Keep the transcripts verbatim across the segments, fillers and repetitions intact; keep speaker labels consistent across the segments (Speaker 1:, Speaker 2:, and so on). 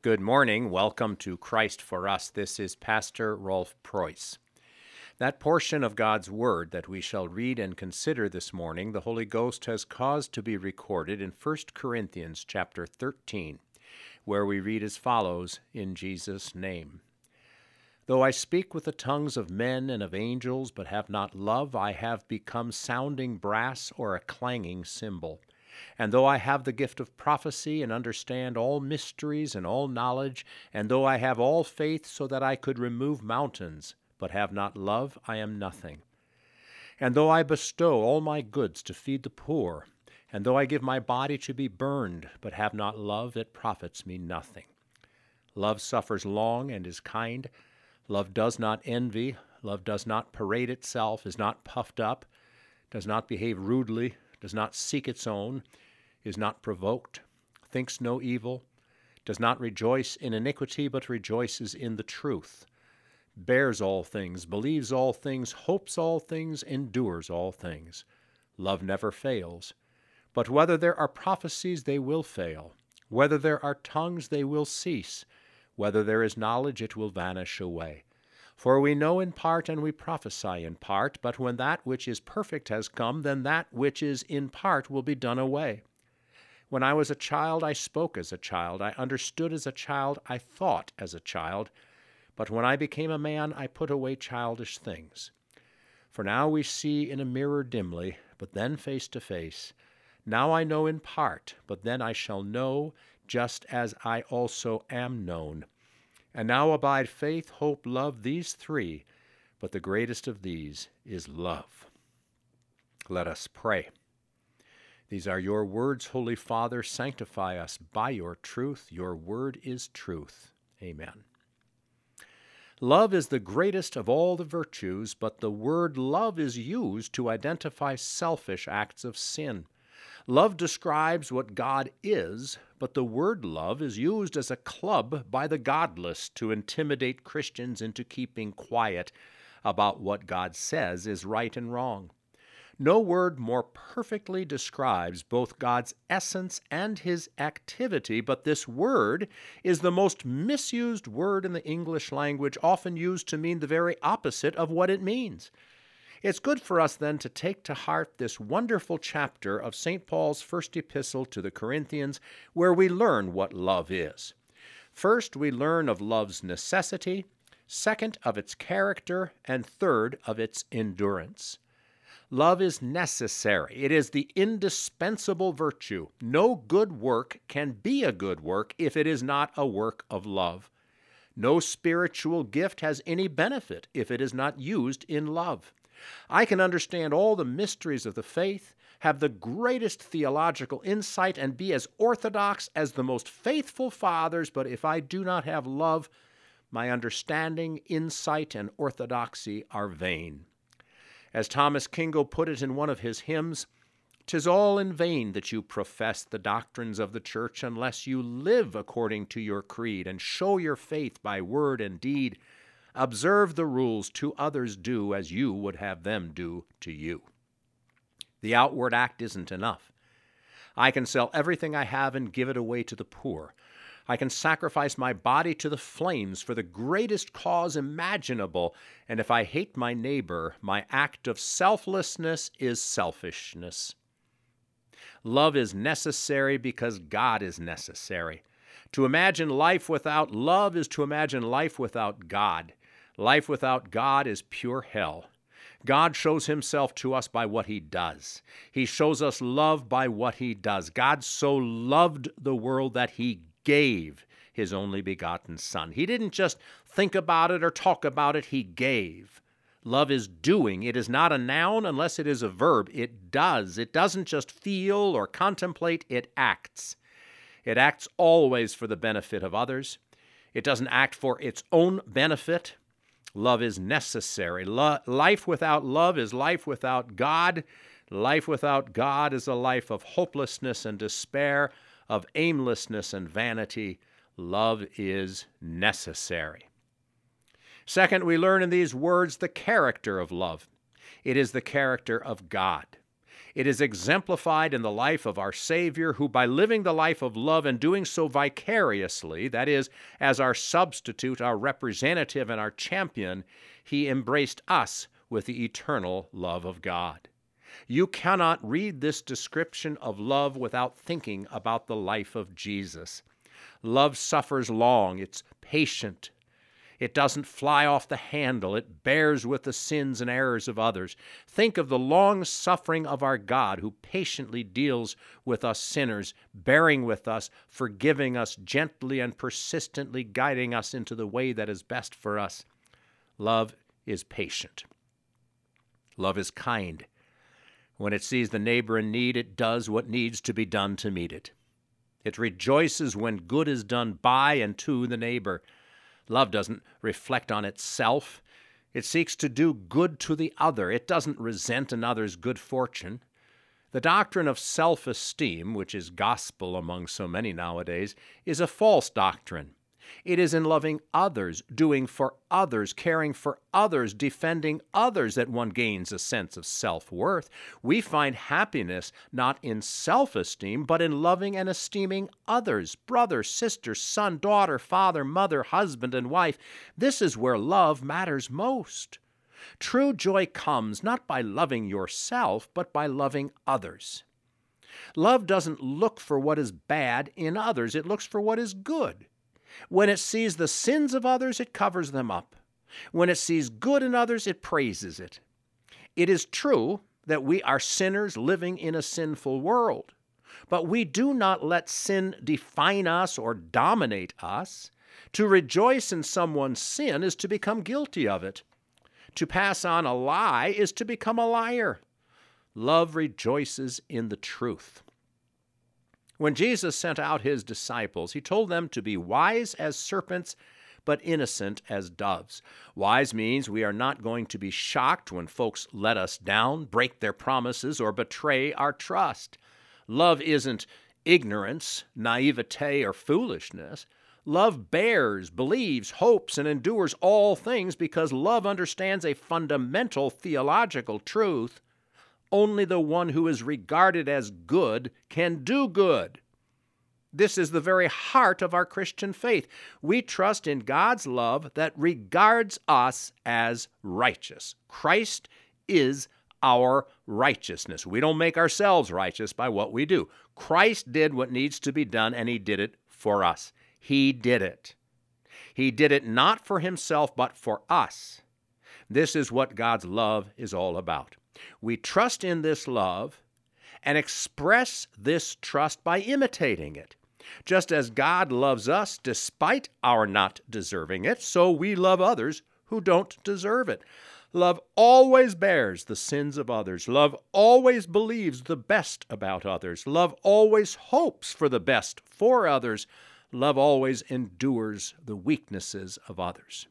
Speaker 1: Good morning. Welcome to Christ for Us. This is Pastor Rolf Preuss. That portion of God's Word that we shall read and consider this morning, the Holy Ghost has caused to be recorded in First Corinthians chapter thirteen, where we read as follows, in Jesus' name. Though I speak with the tongues of men and of angels, but have not love, I have become sounding brass or a clanging cymbal. And though I have the gift of prophecy and understand all mysteries and all knowledge, and though I have all faith so that I could remove mountains, but have not love, I am nothing. And though I bestow all my goods to feed the poor, and though I give my body to be burned, but have not love, it profits me nothing. Love suffers long and is kind. Love does not envy. Love does not parade itself, is not puffed up, does not behave rudely, does not seek its own, is not provoked, thinks no evil, does not rejoice in iniquity, but rejoices in the truth, bears all things, believes all things, hopes all things, endures all things. Love never fails. But whether there are prophecies, they will fail. Whether there are tongues, they will cease. Whether there is knowledge, it will vanish away. For we know in part and we prophesy in part, but when that which is perfect has come, then that which is in part will be done away. When I was a child, I spoke as a child, I understood as a child, I thought as a child. But when I became a man, I put away childish things. For now we see in a mirror dimly, but then face to face. Now I know in part, but then I shall know, just as I also am known. And now abide faith, hope, love, these three, but the greatest of these is love. Let us pray. These are your words, Holy Father. Sanctify us by your truth. Your word is truth. Amen. Love is the greatest of all the virtues, but the word love is used to identify selfish acts of sin. Love describes what God is, but the word love is used as a club by the godless to intimidate Christians into keeping quiet about what God says is right and wrong. No word more perfectly describes both God's essence and his activity, but this word is the most misused word in the English language, often used to mean the very opposite of what it means. It's good for us then to take to heart this wonderful chapter of Saint Paul's first epistle to the Corinthians, where we learn what love is. First, we learn of love's necessity, second, of its character, and third, of its endurance. Love is necessary. It is the indispensable virtue. No good work can be a good work if it is not a work of love. No spiritual gift has any benefit if it is not used in love. I can understand all the mysteries of the faith, have the greatest theological insight, and be as orthodox as the most faithful fathers, but if I do not have love, my understanding, insight, and orthodoxy are vain. As Thomas Kingle put it in one of his hymns, "'Tis all in vain that you profess the doctrines of the church unless you live according to your creed and show your faith by word and deed. Observe the rules to others do as you would have them do to you." The outward act isn't enough. I can sell everything I have and give it away to the poor. I can sacrifice my body to the flames for the greatest cause imaginable, and if I hate my neighbor, my act of selflessness is selfishness. Love is necessary because God is necessary. To imagine life without love is to imagine life without God. Life without God is pure hell. God shows himself to us by what he does. He shows us love by what he does. God so loved the world that he gave his only begotten Son. He didn't just think about it or talk about it, he gave. Love is doing. It is not a noun unless it is a verb. It does. It doesn't just feel or contemplate, it acts. It acts always for the benefit of others. It doesn't act for its own benefit. Love is necessary. Lo- life without love is life without God. Life without God is a life of hopelessness and despair, of aimlessness and vanity. Love is necessary. Second, we learn in these words the character of love. It is the character of God. It is exemplified in the life of our Savior, who by living the life of love and doing so vicariously, that is, as our substitute, our representative, and our champion, he embraced us with the eternal love of God. You cannot read this description of love without thinking about the life of Jesus. Love suffers long, it's patient. It doesn't fly off the handle. It bears with the sins and errors of others. Think of the long suffering of our God, who patiently deals with us sinners, bearing with us, forgiving us gently and persistently, guiding us into the way that is best for us. Love is patient. Love is kind. When it sees the neighbor in need, it does what needs to be done to meet it. It rejoices when good is done by and to the neighbor. Love doesn't reflect on itself. It seeks to do good to the other. It doesn't resent another's good fortune. The doctrine of self-esteem, which is gospel among so many nowadays, is a false doctrine. It is in loving others, doing for others, caring for others, defending others that one gains a sense of self-worth. We find happiness not in self-esteem, but in loving and esteeming others, brother, sister, son, daughter, father, mother, husband, and wife. This is where love matters most. True joy comes not by loving yourself, but by loving others. Love doesn't look for what is bad in others. It looks for what is good. When it sees the sins of others, it covers them up. When it sees good in others, it praises it. It is true that we are sinners living in a sinful world, but we do not let sin define us or dominate us. To rejoice in someone's sin is to become guilty of it. To pass on a lie is to become a liar. Love rejoices in the truth. When Jesus sent out his disciples, he told them to be wise as serpents, but innocent as doves. Wise means we are not going to be shocked when folks let us down, break their promises, or betray our trust. Love isn't ignorance, naivete, or foolishness. Love bears, believes, hopes, and endures all things because love understands a fundamental theological truth. Only the one who is regarded as good can do good. This is the very heart of our Christian faith. We trust in God's love that regards us as righteous. Christ is our righteousness. We don't make ourselves righteous by what we do. Christ did what needs to be done, and he did it for us. He did it. He did it not for himself, but for us. This is what God's love is all about. We trust in this love and express this trust by imitating it. Just as God loves us despite our not deserving it, so we love others who don't deserve it. Love always bears the sins of others. Love always believes the best about others. Love always hopes for the best for others. Love always endures the weaknesses of others.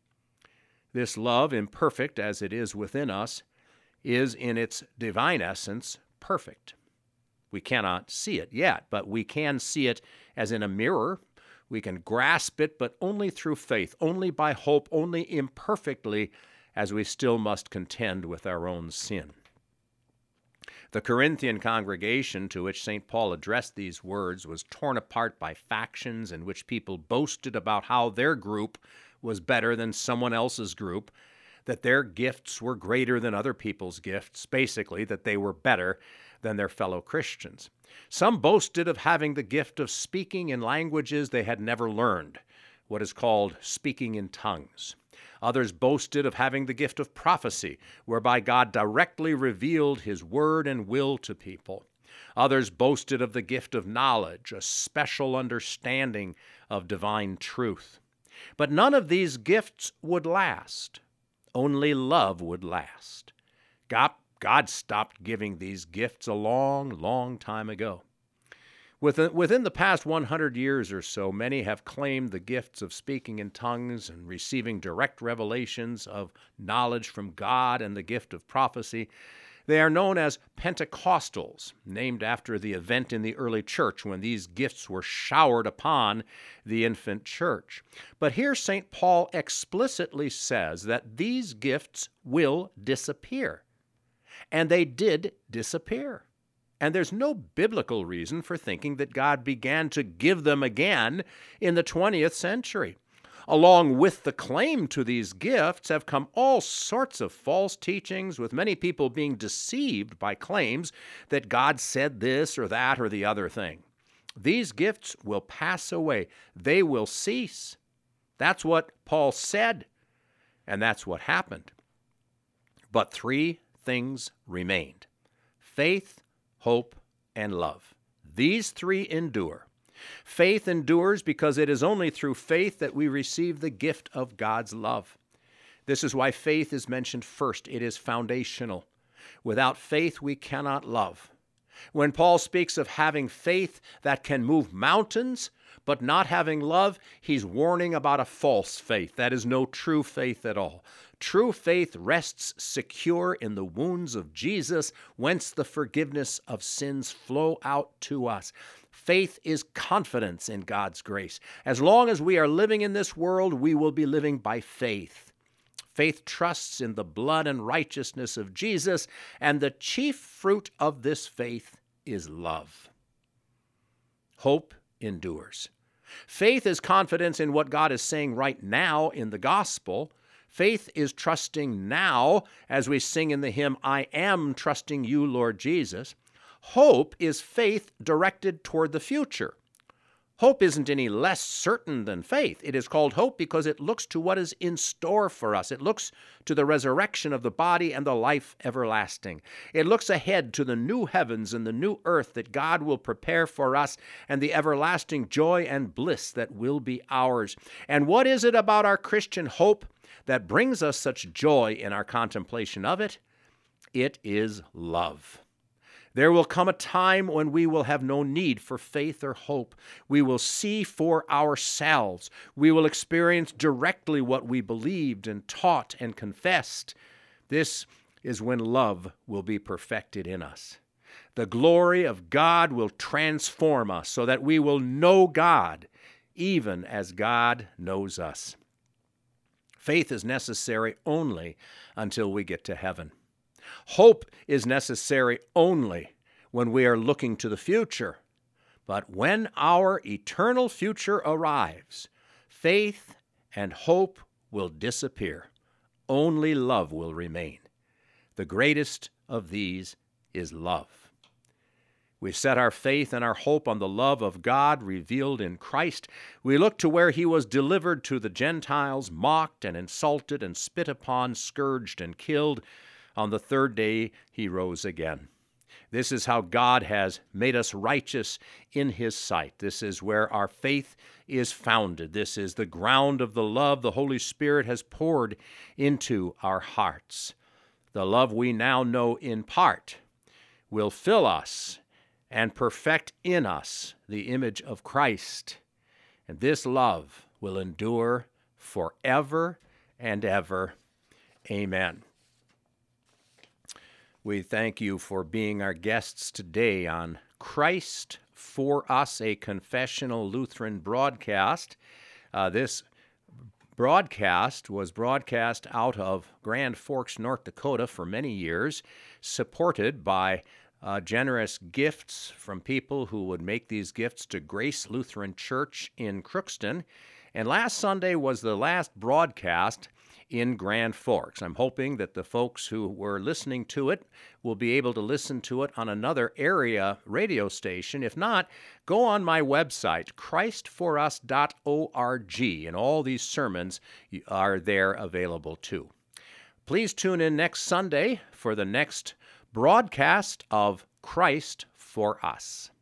Speaker 1: This love, imperfect as it is within us, is in its divine essence perfect. We cannot see it yet, but we can see it as in a mirror. We can grasp it, but only through faith, only by hope, only imperfectly, as we still must contend with our own sin. The Corinthian congregation to which Saint Paul addressed these words was torn apart by factions in which people boasted about how their group was better than someone else's group, that their gifts were greater than other people's gifts, basically that they were better than their fellow Christians. Some boasted of having the gift of speaking in languages they had never learned, what is called speaking in tongues. Others boasted of having the gift of prophecy, whereby God directly revealed his word and will to people. Others boasted of the gift of knowledge, a special understanding of divine truth. But none of these gifts would last. Only love would last. God, God stopped giving these gifts a long, long time ago. Within, within the past one hundred years or so, many have claimed the gifts of speaking in tongues and receiving direct revelations of knowledge from God and the gift of prophecy. They are known as Pentecostals, named after the event in the early church when these gifts were showered upon the infant church. But here Saint Paul explicitly says that these gifts will disappear. and they did disappear. And there's no biblical reason for thinking that God began to give them again in the twentieth century. Along with the claim to these gifts have come all sorts of false teachings, with many people being deceived by claims that God said this or that or the other thing. These gifts will pass away. They will cease. That's what Paul said, and that's what happened. But three things remained: faith, hope, and love. These three endure. Faith endures because it is only through faith that we receive the gift of God's love. This is why faith is mentioned first. It is foundational. Without faith, we cannot love. When Paul speaks of having faith that can move mountains, but not having love, he's warning about a false faith. That is no true faith at all. True faith rests secure in the wounds of Jesus, whence the forgiveness of sins flow out to us. Faith is confidence in God's grace. As long as we are living in this world, we will be living by faith. Faith trusts in the blood and righteousness of Jesus, and the chief fruit of this faith is love. Hope endures. Faith is confidence in what God is saying right now in the gospel. Faith is trusting now, as we sing in the hymn, "I am trusting you, Lord Jesus." Hope is faith directed toward the future. Hope isn't any less certain than faith. It is called hope because it looks to what is in store for us. It looks to the resurrection of the body and the life everlasting. It looks ahead to the new heavens and the new earth that God will prepare for us, and the everlasting joy and bliss that will be ours. And what is it about our Christian hope that brings us such joy in our contemplation of it? It is love. There will come a time when we will have no need for faith or hope. We will see for ourselves. We will experience directly what we believed and taught and confessed. This is when love will be perfected in us. The glory of God will transform us so that we will know God, even as God knows us. Faith is necessary only until we get to heaven. Hope is necessary only when we are looking to the future. But when our eternal future arrives, faith and hope will disappear. Only love will remain. The greatest of these is love. We set our faith and our hope on the love of God revealed in Christ. We look to where he was delivered to the Gentiles, mocked and insulted and spit upon, scourged and killed. On the third day, he rose again. This is how God has made us righteous in his sight. This is where our faith is founded. This is the ground of the love the Holy Spirit has poured into our hearts. The love we now know in part will fill us and perfect in us the image of Christ. And this love will endure forever and ever. Amen. We thank you for being our guests today on Christ for Us, a confessional Lutheran broadcast. Uh, this broadcast was broadcast out of Grand Forks, North Dakota for many years, supported by uh, generous gifts from people who would make these gifts to Grace Lutheran Church in Crookston. And last Sunday was the last broadcast in Grand Forks. I'm hoping that the folks who were listening to it will be able to listen to it on another area radio station. If not, go on my website, christ for us dot org, and all these sermons are there available too. Please tune in next Sunday for the next broadcast of Christ for Us.